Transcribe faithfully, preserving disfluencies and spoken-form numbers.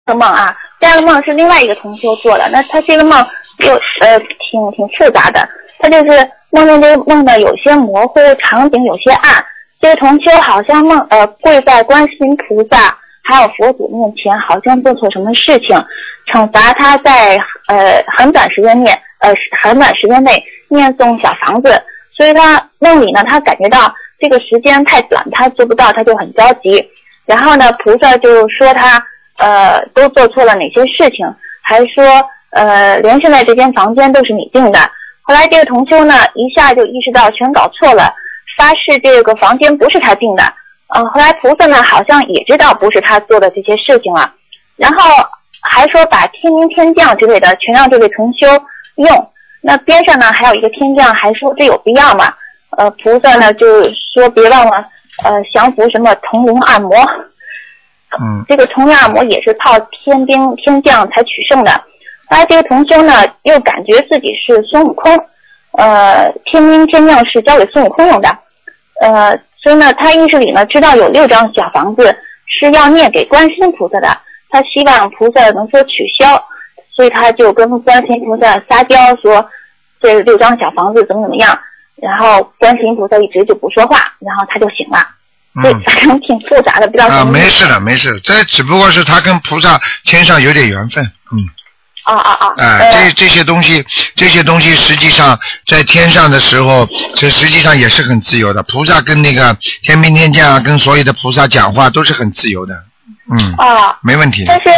个梦啊，第二个梦是另外一个同修做的，那他这个梦又呃挺挺复杂的，他就是梦见这个梦呢有些模糊，场景有些暗，这个同修好像梦呃跪在观世音菩萨还有佛祖面前，好像做错什么事情，惩罚他在呃很短时间内呃很短时间内念诵小房子，所以他梦里呢他感觉到这个时间太短，他做不到，他就很着急。然后呢，菩萨就说他呃都做错了哪些事情，还说呃连现在这间房间都是你定的。后来这个同修呢一下就意识到全搞错了，发誓这个房间不是他定的。呃后来菩萨呢好像也知道不是他做的这些事情了，然后还说把天兵天将之类的全让这位同修用。那边上呢还有一个天将还说这有必要吗？呃菩萨呢就说别忘了呃降服什么铜龙二魔。 嗯， 这个铜龙二魔也是靠天兵天将才取胜的。后来这个同修呢又感觉自己是孙悟空，呃天兵天将是交给孙悟空用的，呃所以呢他意识里呢知道有六张小房子是要念给观世音菩萨的，他希望菩萨能说取消，所以他就跟观世音菩萨撒娇说这六张小房子怎么怎么样，然后观世音菩萨一直就不说话，然后他就醒了。对，反正挺复杂的，不知道啊，没事的，没事，这只不过是他跟菩萨天上有点缘分，嗯。 啊啊啊！ 啊、呃，这这些东西，这些东西实际上在天上的时候，这实际上也是很自由的。菩萨跟那个天兵天将啊，跟所有的菩萨讲话都是很自由的，嗯， 啊， 没问题。 但是